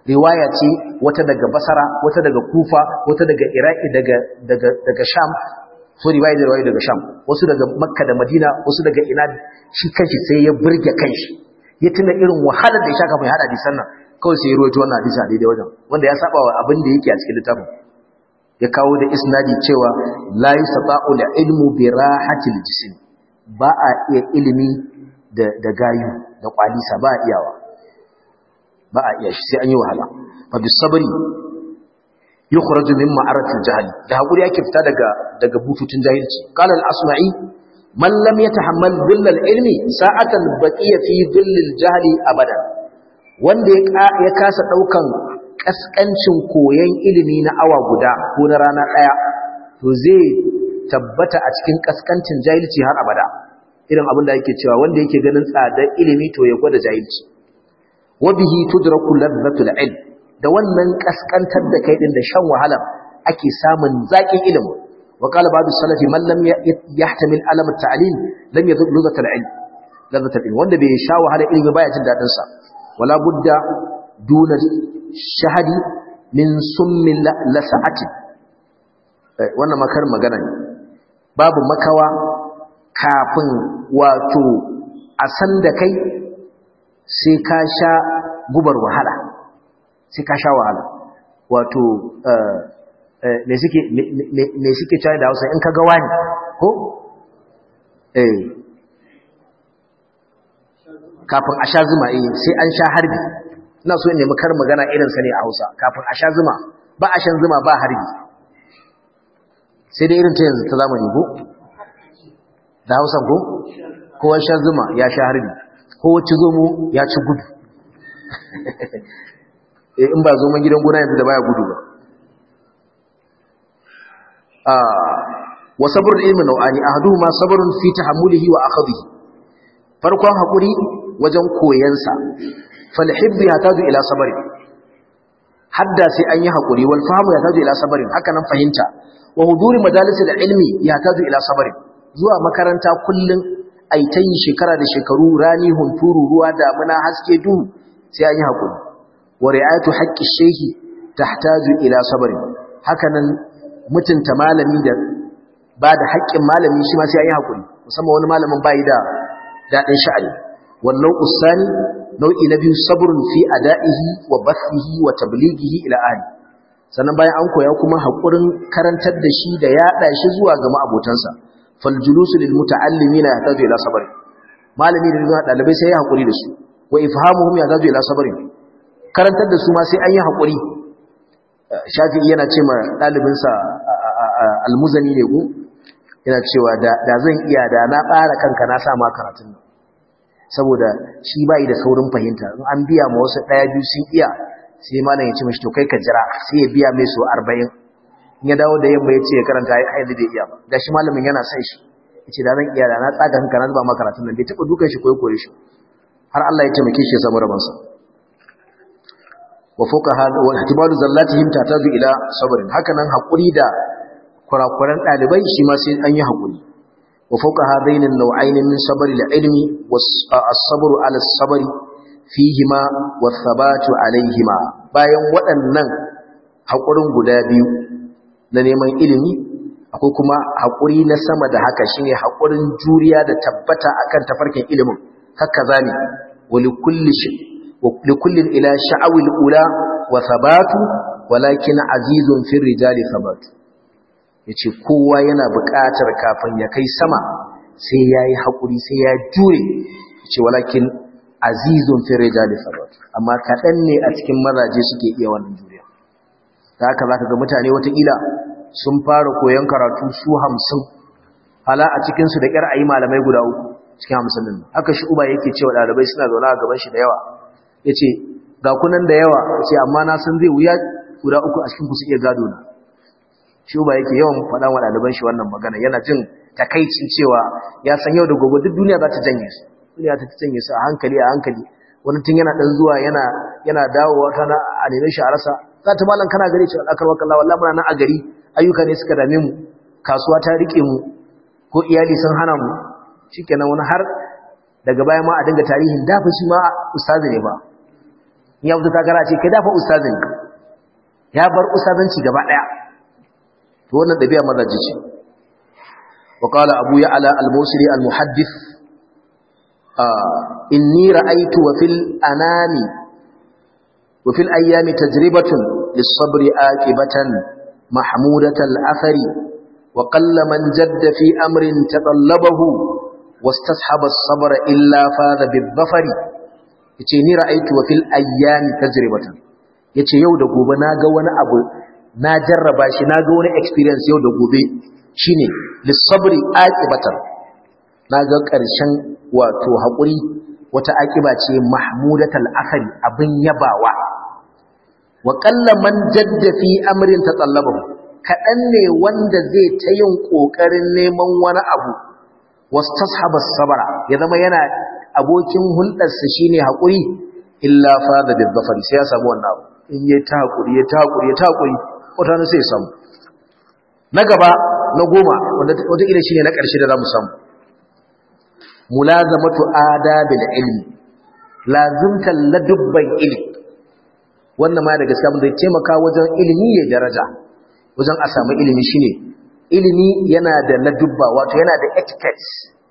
riwaya ce wata daga Basra wata daga Kufa wata daga Iraki daga daga daga Sham so riwaya da riwaya daga Sham wasu daga Makka da Madina wasu daga ina shi kanshi sai ya burge kanshi ya tuna irin wahalar da ya shaka mai hada hadisan nan kawai sai ya rawaito wannan hadisi a daidai wajen wanda ya saba wa abin da yake a cikin littafin ya kawo da isnadi cewa la yusata'u al-ilmu bi rahatil jism ba a iya ilimi da da gayu da kwalisa ba a iyawa ba a iya shi sai an yi wahala fa bis sabri yukhraju min ma'aratil jahl da hakuri yake fita daga daga bututun jahilci qala al-asma'i man lam yatahammal dhill al-ilmi sa'atan baqiya fi dhill al-jahli abadan wanda ya kasa daukan kaskancin koyon ilimi na awa guda ko na rana daya to zai tabbata a cikin kaskancin jahilci har abada irin abin da yake cewa wanda yake ganin tsadar ilimi to ya gwada jahilci wa bihi tudraku ladhatul ilm da wannan kaskantar da kai din da shan wahala ake samun zakin ilimi wa qala ba'd salafi man lam yahtamil alam at-ta'lim lam yadhuk ladhatul ilm ladhatul ilm wanda bai sha wahala ilimi baya jin dadin sa wala budda duna shahadi min summin lasa'ati wannan makar magana ne babu makawa kafin wato a san da kai sai ka sha gubar wahala sai ka sha wahala wato me suke me suke cewa da Hausa in ka ga wani ko eh kafin a sha zuma eh sai an sha harbi ina so in nemi kar magana irin sa ne a Hausa kafin a sha zuma ba a shan zuma ba harbi sai dai irin ta yanzu ta zamani ko da Hausa ko kowa sha zuma ya sha harbi ko ci zomo ya ci gudu eh in ba zoman gidan gona yanzu da baya gudu ba ah wa sabrul ilmi nau'ani ahaduhuma sabrun fi tahammulihi wa akhadhihi farkon hakuri wajen koyansa fal hibbi yataju ila sabri hadda sai an yi hakuri wal fahmu yataju ila sabrin haka nan fahimta wa huduri majalisil ilmi yataju ila sabrin zuwa makaranta kullun ai ta yi shekara da shekaru rani hunturu ruwa damuna haske duhu sai an yi hakuri wa ri'ayatu haqqi shaykhi tahtaju ila sabrin haka nan mutunta malami da ba da haƙƙin malami shi ma sai an yi hakuri musamman wani malamin bai da dadin sha'ani wannan usani nau'i na biyu sabrun fi ada'ihi wa bathihi wa tablighihi ila ahli sannan bayan an koya kuma hakurin karantar da shi da yada shi zuwa ga ma'abotansa fal julusu lil muta'allimina yahtaju ila sabr malami da zuwa dalibai sai ya hakuri da su wa ifhamuhum yahtaju ila sabr karantar da su ma sai an yi hakuri shafi'i yana ce ma dalibinsa almuzani ne ku yana cewa da zan iya da na ƙara kanka na sa ma karatun nan saboda shi bai da saurin fahimta in an biya ma wasu daya biyu sun iya sai malam ya ce mishi to kai ka jira sai ya biya mai so arba'in in ya dawo da yamma ya ce ya karanta ai ai bai iya ba gashi malamin yana son shi yace da zan iya da na tsaga kanka na zuba ma karatun nan bai taba dukan shi koyi koyi shi har Allah ya taimake shi ya samu rabon sa wa fuka hada wa ihtimalu zallatihim tataju ila sabrin haka nan hakuri da kurakuran dalibai shi ma sai an yi hakuri وفوق هذين النوعين من صبر العلم والصبر على الصبر فيهما والثبات عليهما bayan waɗannan haƙurin guda biyu na neman ilimi akwai kuma haƙuri na sama da haka shine haƙurin juriya da tabbata akan tafarkin ilimin haka zani walikulli shi walikullin ila sha'awil ula wa thabatu walakin azizun fi rijali thabatu yace kowa yana buƙatar kafin ya kai sama sai yayi hakuri sai ya jure yace walakin azizun fi rijali sabat amma kadan ne a cikin mazaje suke iya wannan juriya da haka zaka ga mutane watakila sun fara koyon karatu su hamsin hala a cikin su da kyar ayi malamai guda uku cikin hamsin din haka shi uba yake cewa dalibai suna zauna a gaban shi da yawa yace ga kunan da yawa yace amma na san zai wuya guda uku a cikin ku su iya gado na shi ba yake yawan faɗa wa ɗaliban shi wannan magana yana jin takaicin cewa ya san yau da gobe duk duniya za ta janye su duniya ta janye su a hankali a hankali wani tun yana ɗan zuwa yana yana dawowa ta na a neme shi a rasa za ta malam kana gari cewa akar wakalla wallahi muna nan a gari ayyuka ne suka dame mu kasuwa ta rike mu ko iyali sun hana mu shikenan wani har daga baya ma a dinga tarihin dafa shi ma ustazi ne ba ya fito takara ce kai dafa ustazin ya bar ustazanci gaba daya to wannan dabi'a mazaji ce wa qala abu ya'la al-musri al-muhaddith inni ra'aytu wa fil anami wa fil ayyami tajribatun lis-sabri aqibatan mahmudatal athari wa qalla man jadda fi amrin tatallabahu wastashaba as-sabra illa fadha bid-dhafari yace ni ra'aytu wa fil ayyami tajribatan yace yau da gobe naga wani abu na jarraba shi naga wani experience yau da gobe shine lis-sabri aqibatan naga karshen wato hakuri wata aqiba ce mahmudatal athari abin yabawa wa qalla man jadda fi amrin tatallabahu kadan ne wanda zai ta yin kokarin neman wani abu wastashaba as-sabra ya zama yana abokin hulɗarsa shine haƙuri illa fada bil zafari sai ya samu wannan abu in yayi ta haƙuri ya ta haƙuri ya ta haƙuri wata ne sai ya samu na gaba na goma wanda wata ila shine na ƙarshe da zamu samu mulazamatu adabil ilmi lazimta ladubban ilmi wannan ma da gaskiya mun zai taimaka wajen ilimi ya daraja wajen a samu ilimi shine ilimi yana da ladubba wato yana da etiquette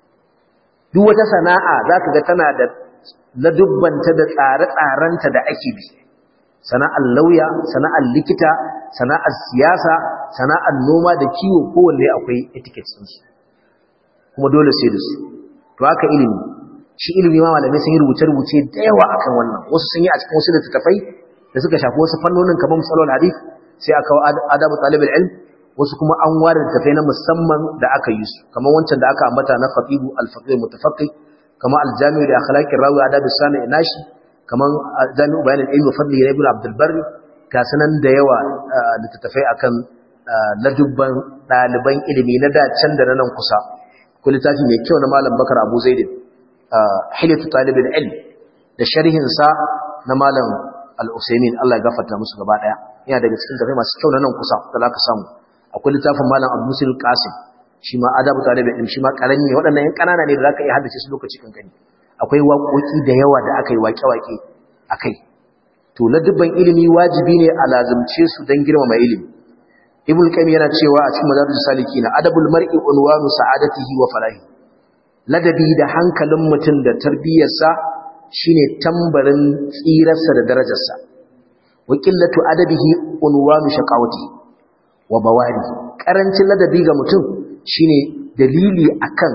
duk wata sana'a zaka ga tana da ladubbanta da tsare-tsarenta da ake bi sana'ar lauya sana'ar likita sana'ar siyasa sana'ar noma da kiwo kowanne akwai etiquette din su kuma dole sai da su to haka ilimi shi ilimi ma malamai sun yi rubuce-rubuce da yawa akan wannan wasu sun yi a cikin wasu littattafai da suka shafi wasu fannonin kamar misalul hadith sai aka kawo adabu talibul ilm wasu kuma an ware tafai na musamman da aka yi su kamar wancan da aka ambata na khatibu al-faqih mutafaqqih kamar al-jami' li akhlaqir rawi adab as-sami' nashi kamar jami'u bayan al-ilm fadli ibn abd al-barr ga sanan da yawa da tafai akan ladubban daliban ilimi na da can da nan kusa ko littafi mai kyau na malam bakar abu zaid hilyatu talib al-ilm da sharhin sa na malam al-usaymin Allah ya gafarta musu gaba daya yana daga cikin tafai masu kyau na nan kusa da zaka samu akwai littafin malam Abdul Musil Qasim shi ma adabu talib ilm shi ma karami ne waɗannan yan kanana ne da zaka iya haddace su lokaci kankani akwai waƙoƙi da yawa da aka yi waƙe-waƙe akai to ladubban ilimi wajibi ne a lazumce su dan girmama ilimi ibn qayyim yana cewa a cikin madarijus salikin adabul mar'i unwanu sa'adatihi wa falahi ladabi da hankalin mutum da tarbiyarsa shine tambarin tsirarsa da darajarsa wa qillatu adabihi unwanu shaqawatihi wa bawari karancin ladabi ga mutum shine dalili akan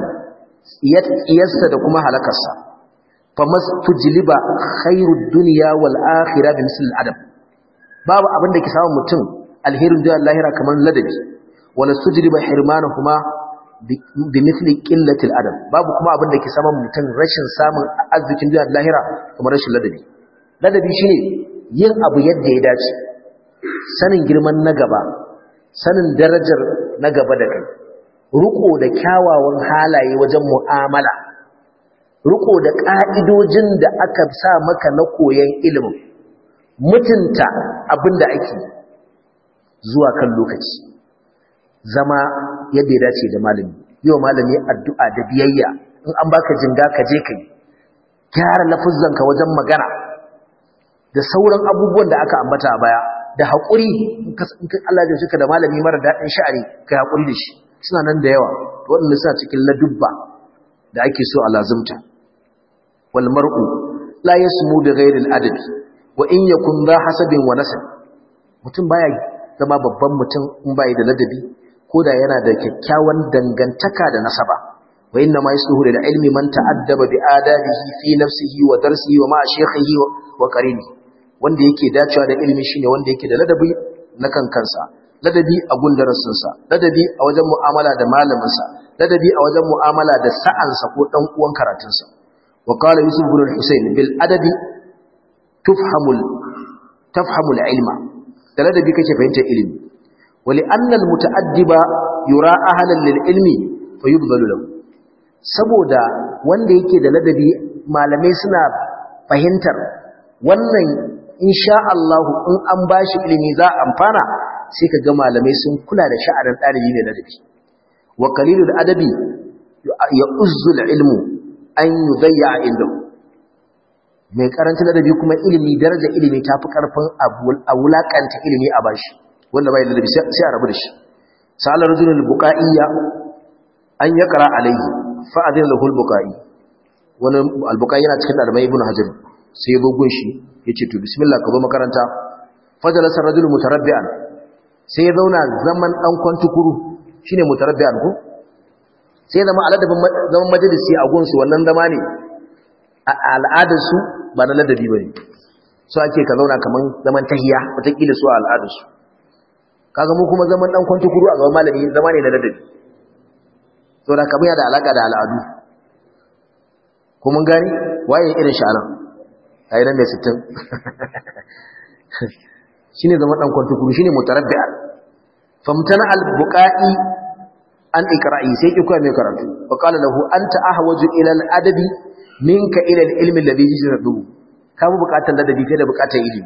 iyarsa da kuma halakarsa famastujliba khairud dunya wal akhirah bi misl adab babu abin da ke samu mutum alherin da lahira kamar ladabi wala sujliba hirmanahuma bi misli qillati al adab babu kuma abin da ke samu mutum rashin samun arzikin da lahira kamar rashin ladabi ladabi shine yin abu yadda ya dace sanin girman na gaba sanin darajar na gaba da kai ruko da kyawawan halaye wajen mu'amala ruko da ka'idojin da aka sa maka na koyon ilimin mutunta abin da ake zuwa kan lokaci zama yadda ya dace da malami yau malami addu'a da biyayya in an baka jinga ka je kai gyara lafuzzanka wajen magana da sauran abubuwan da aka ambata a baya da haƙuri in Allah ya shika da malami mara daɗin sha'ani kai haƙuri da shi suna nan da yawa waɗanda suna cikin ladubba da ake so a lazumta wal mar'u la yasmu bi ghairi al adabi wa in yakun dha hasabin wa nasab mutum baya zama babban mutum in bai da ladabi koda yana da kyakkyawan dangantaka da nasaba wa inna ma yasluhu lil ilmi man ta'addaba bi adabihi fi nafsihi wa darsihi wa ma shaykhihi wa qarini wanda yake dacewa da ilimi shine wanda yake da ladabi na kankansa ladabi a gundarasinsa ladabi a wajen mu'amala da malaminsa ladabi a wajen mu'amala da sa'ansa ko dan uwan karatunsa wa qala yusuf ibn al-husayn bil adabi tufhamul tafhamul ilma da ladabi kake fahimtar ilimi wa li anna al-muta'addiba yura ahlan lil ilmi fayubdhalu lahu saboda wanda yake da ladabi malamai suna fahimtar wannan insha Allah in an bashi ilimi za a amfana sai ka ga malamai sun kula da sha'anin ɗalibi ne ladabi wa qalilul adabi ya uzzul ilmu an yudayya indahu mai karancin ladabi kuma ilimi daraja ilimi tafi karfin a wulakanta ilimi a bashi wanda bai ladabi sai a rabu da shi sa'ala rajulul buqa'iyya an yaqra alayhi fa adina lahu al-buqa'i wani al-buqa'i yana cikin dalibai ibn hajar sai bugun shi yace to bismillah ka zo makaranta fajalasa rajulun mutarabbi'an sai ya zauna zaman dan kwantukuru shine mutarabbi'an ko sai zama aladabin zaman majalisi a gunsu wannan zama ne a al'adarsu ba na ladabi ba ne su ake ka zauna kamar zaman tahiya watakila su a al'adarsu kaga mu kuma zaman dan kwanci kuru a gaban malami zama ne na ladabi so da kamar da alaka da al'adu ko mun gani waye irin shi anan ai nan ne sittin shine zaman dan kwanci kuru shine mutarabbi'a famtana al-buqa'i an ikra'i sai ki koya mai karatu fa qala lahu anta ahwaju ila al-adabi minka ila al-ilmi alladhi yajrubu ka bu bukatar ladabi kai da bukatar ilimi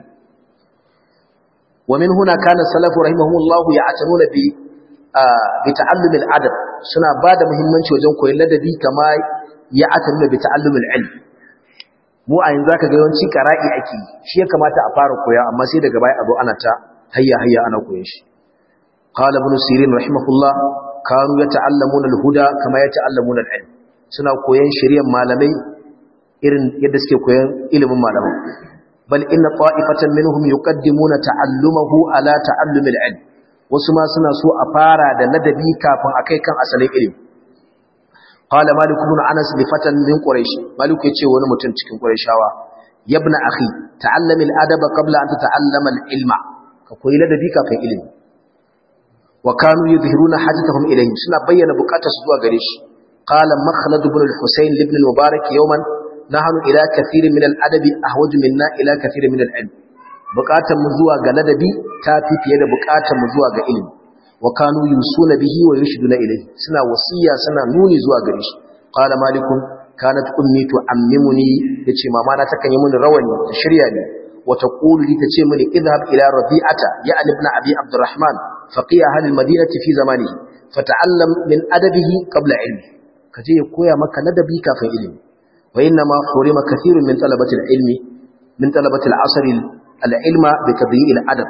wa min huna kana salafu rahimahumullahu ya'tanuna bi bi ta'allum al-adab suna bada muhimmanci wajen koyon ladabi kama ya'tanuna bi ta'allum al-ilm mu a yanzu zaka ga yawanci qara'i ake shi ya kamata a fara koya amma sai daga baya abu ana ta hayya hayya ana koyon shi qala ibn sirin rahimahullah kanu yata'allamuna al-huda kama yata'allamuna al-ilm suna koyon shari'ar malamai irin yadda suke koyon ilimin malamai bal inna qa'ifatan minhum yuqaddimuna ta'allumahu ala ta'allum al-ilm wasu ma suna so a fara da ladabi kafin akai kan asalin ilimi qala malik ibn anas li fatan min quraish malik yace wani mutum cikin qurayshawa yabna akhi ta'allam al-adaba qabla an tata'allama al-ilma ka koyi ladabi kafin ilimi wa kanu yuzhiruna hajatahum ilayhi suna bayyana bukatarsu zuwa gare shi qala makhlad ibn al-husayn ibn al-mubarak yawman nahnu ila kathirin min al-adabi ahwaju minna ila kathirin min al-ilm bukatar mu zuwa ga ladabi ta fi fiye da bukatar mu zuwa ga ilimi wa kanu yusuna bihi wa yushduna ilayhi suna wasiya suna nuni zuwa gare shi qala malikun kanat ummi tu'ammimuni yace mama na takan yi mini rawani ta shirya ni wa taqulu li tace mini idhhab ila rabi'ata ya ibn abi abdurrahman faqih ahli al-madinati fi zamanihi fata'allam min adabihi qabla ilmi kaje ya koya maka ladabi kafin ilimi wa inna ma hurima kathirun min talabati al-ilmi min talabati al-asr al-ilma bi tadyi'i al-adab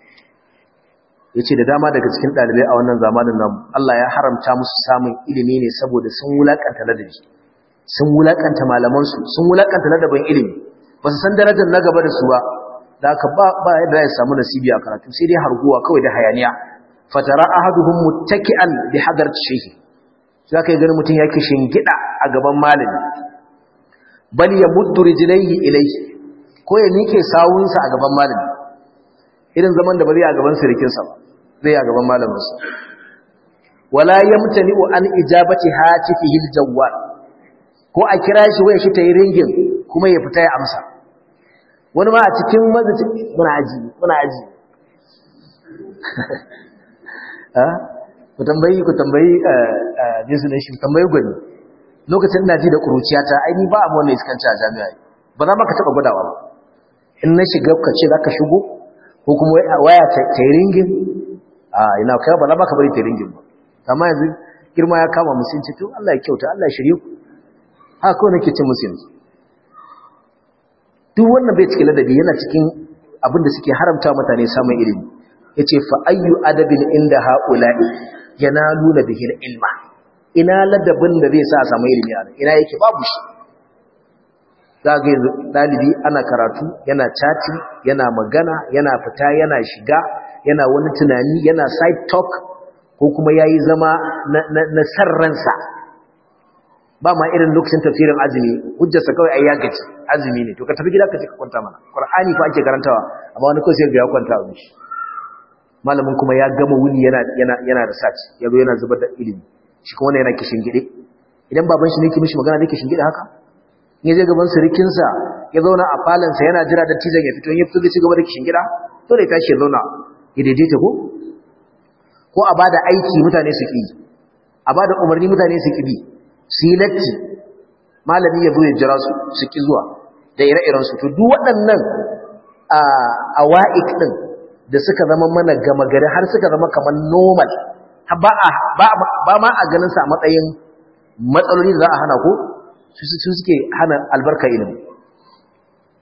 yace da dama daga cikin dalibai a wannan zamanin nan Allah ya haramta musu samun ilimi ne saboda sun wulakanta ladabi sun wulakanta malaman su sun wulakanta ladabin ilimi ba su san darajar na gaba da su ba da aka ba ba yadda ya samu nasibi a karatu sai dai harguwa kawai da hayaniya fatara ahaduhum muttaki'an bi hadarati shaykh sai kai ganin mutun yake shingida a gaban malami bal yamuddu rijlaihi ilayhi ko ya nike sawunsa a gaban malami irin zaman da ba zai a gaban sirikin sa ba zai a gaban malamin sa wala yamtani'u an ijabati hatifihi aljawwal ko a kira shi waya shi tayi ringin kuma ya fita ya amsa wani ma a cikin mazaci muna aji muna aji ku tambayi ku tambayi jinsu ne shi tambayi gwani lokacin ina ji da kuruciyata ai ni ba a wannan iskanci a jami'a ba za ma ka taba gwadawa ba in na shiga ka ce za ka shigo ko kuma waya ta yi ringin a ina kai ba za ma ka bari ta yi ringin ba amma yanzu girma ya kama musulunci to Allah ya kyauta Allah ya shirye ku haka kawai nake cin musulunci duk wannan bai cikin ladabi yana cikin abin da suke haramta mutane samun ilimi yace fa ayyu adabin inda haula'i yanaluna bihi ilma ina ladabin da zai sa a samu ilimi a ina yake babu shi zaka yanzu dalibi ana karatu yana chatting yana magana yana fita yana shiga yana wani tunani yana side talk ko kuma yayi zama na na, na sarransa ba ma irin lokacin tafsirin azumi hujjarsa kawai ai ya gaci azumi ne to ka tafi gida ka ce ka kwanta mana qur'ani fa ake karantawa amma wani kawai sai ga ya kwanta a mishi malamin kuma ya gama wuni yana yana yana research yazo yana zubar da ilimi shi kuma yana kishin gide idan baban shi ne yake mishi magana ne kishin gide haka in je gaban surikin sa ya zauna a falon sa yana jira da tijan ya fito in ya fito zai ci gaba da kishin gida to dai tashi ya zauna ya daidaita ko ko a bada aiki mutane su ki a bada umarni mutane su ki bi su yi latti malami ya zo ya jira su su ki zuwa da ire-iren su to duk waɗannan a awa'ik din da suka zama mana gama gari har suka zama kamar normal ba ba ma a ganin sa a matsayin matsaloli da za a hana ko su suke hana albarka ilimi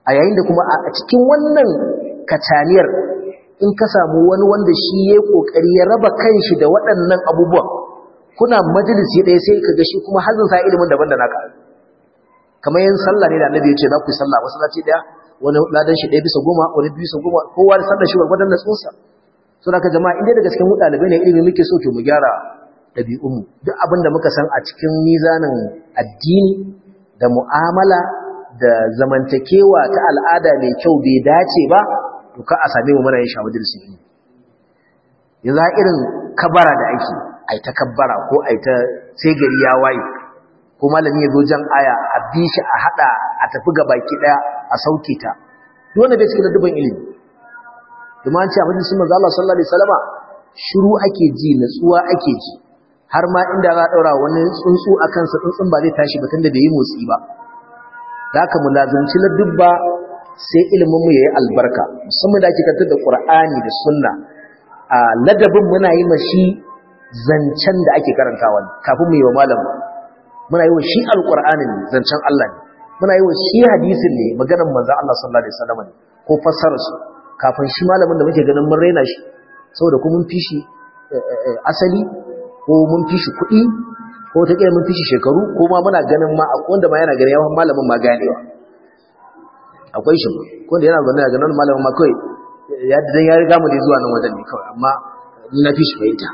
a yayin da kuma a cikin wannan kataniyar in ka samu wani wanda shi ya yi ƙoƙari ya raba kanshi da waɗannan abubuwan kuna majalisi ɗaya sai ka ga shi kuma hazin sa ilimin daban da naka kamar yin sallah ne da annabi ya ce za ku yi sallah masallaci ɗaya wani ladan shi ɗaya bisa goma wani biyu bisa goma kowa da sallar shi gwargwadon natsunsa so da ka jama'a inda daga cikin mu ɗalibai ne ilimi muke so to mu gyara ɗabi'unmu duk abin da muka san a cikin mizanin addini da mu'amala da zamantakewa ta al'ada mai kyau bai dace ba to ka a same mu muna yin shawarar su yi yanzu irin kabara da ake ai ta kabbara ko ai ta sai gari ya waye ko malami ya zo jan aya a bi shi a hada a tafi ga baki daya a sauke ta duk wanda bai cikin dubban ilimi kuma an ce a majalisin manzo Allah sallallahu alaihi wasallama shiru ake ji natsuwa ake ji har ma inda za a daura wani tsuntsu akan sa tsuntsun ba zai tashi ba tunda bai yi motsi ba da haka mu lazumci ladubba sai ilimin mu yayi albarka musamman da ake kantar da Qur'ani da Sunna a ladabin muna yi mashi zancen da ake karantawa kafin mu yi wa malamin muna yi wa shi alqur'anin zancen Allah ne muna yi wa shi hadisin ne maganar manzon Allah sallallahu alaihi wasallam ne ko fassarar su kafin shi malamin da muke ganin mun raina shi saboda ko mun fishi asali ko mun fishi kuɗi ko ta kira mun fishi shekaru ko ma muna ganin ma akwai wanda ma yana ganin yawan malamin ma ganewa akwai shi ko da yana ganin ganin malamin ma kai ya dan ya riga mu ne zuwa nan wajen ne kawai amma ni na fishi fahimta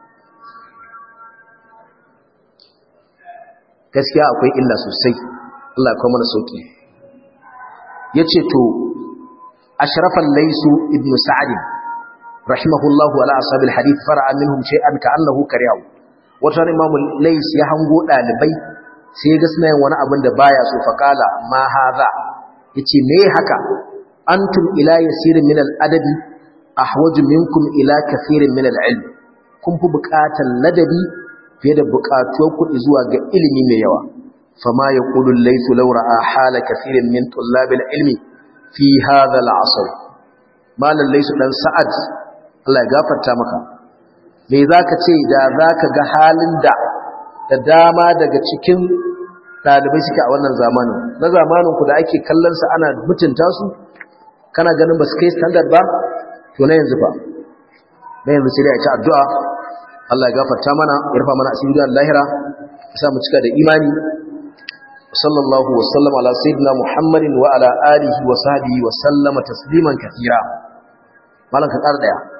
gaskiya akwai illa sosai Allah ya kawo mana sauki yace to ashrafal laysu ibnu sa'd rahimahullahu ala ashabil hadith fara'a minhum shay'an ka'annahu kariyahu wata imamu lays ya hango dalibai sai ya ga suna yin wani abin da baya so faqala ma hadha yace me haka antum ila yasirin min al-adabi ahwaju minkum ila kathirin min al-ilm kun fi buƙatar ladabi fiye da buƙatuwar ku zuwa ga ilimi mai yawa fama yaqulu laysu law ra'a hala kathirin min tullabil ilmi fi hadha al-'asr malan laysu dan sa'ad Allah ya gafarta maka me zaka ce da zaka ga halin da da dama daga cikin dalibai suke a wannan zamanin na zamanin ku da ake kallon su ana mutunta su kana ganin ba su kai standard ba to na yanzu fa na yanzu sai dai a ci addu'a Allah ya gafarta mana ya rufa mana asiri da lahira ya sa mu cika da imani sallallahu wa sallam ala sayyidina muhammadin wa ala alihi wa sahbihi wa sallama tasliman kathira malan ka ƙara daya